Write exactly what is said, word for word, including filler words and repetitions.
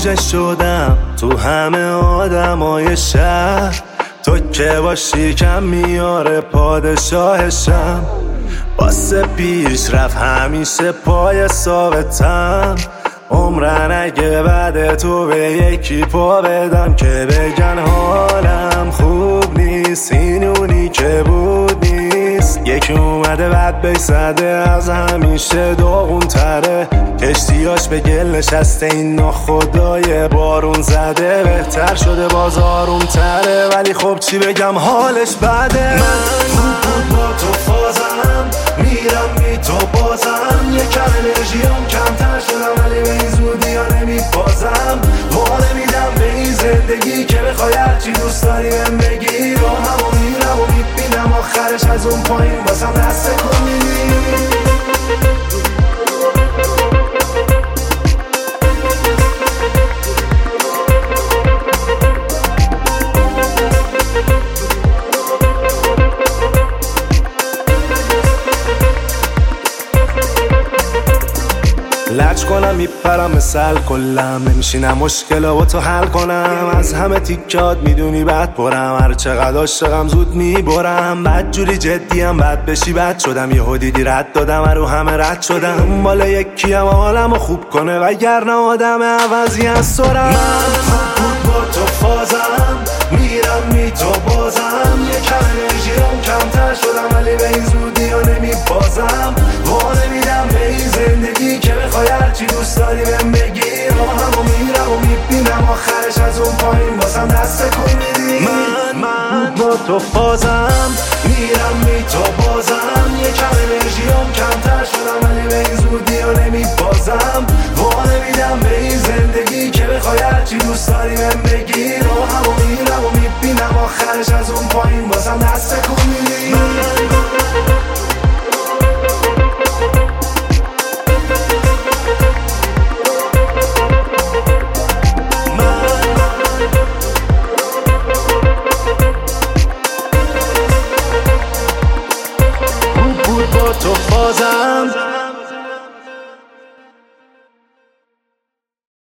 گوشه شدم تو همه آدمای شهر، تو که باشی کم میاره پادشاهشم. واسه پیش رفت همیشه پای ثابتم، عمرن اگه بعد تو به یکی پا بدم که بگن حالم خوب نیست، این اونی که بود نیست. یکی اومده بعد بیسده از همیشه داغون تره، کشتیاش به گل نشسته این ناخدای بارون زده. بهتر شده باز آروم تره ولی خب چی بگم حالش بده. من من با تو فازم میرم بی تو بازم، یکم انرژیم کمتر شدم ولی به این زودی ها نمیبازم. وانه میدم به این زندگی که بخوای هرچی دوست داری بهم بگی، رو همو میرم و میبینم آخرش از اون پایین واسم دست کنی. لج کنم میپرم مثل کلم، نمیشینم مشکلا با تو حل کنم. از همه تیکات میدونی بد پرم، هر چقدر عاشقم زود میبرم. بد جوری جدیم بد بشی بد شدم، یهو دیدی رد دادم رو همه رد شدم. بالا یکی هم حالمو خوب کنه وگرنه آدم عوضی از سرم. من من با تو فازم میرم می تو بازم، یکم انرژیم کمتر شدم ولی به این زودی ها نمیبازم. وانه میدم به این زندگی که بخوای هرچی دوست داری بهم بگی، رو همو میرم و میبینم آخرش از اون پایین واسم دست کن میدی. من من با تو فازم میرم می تو بازم، یکم انرژیم کمتر شدم ولی به این زودی ها نمیبازم. وانه میدم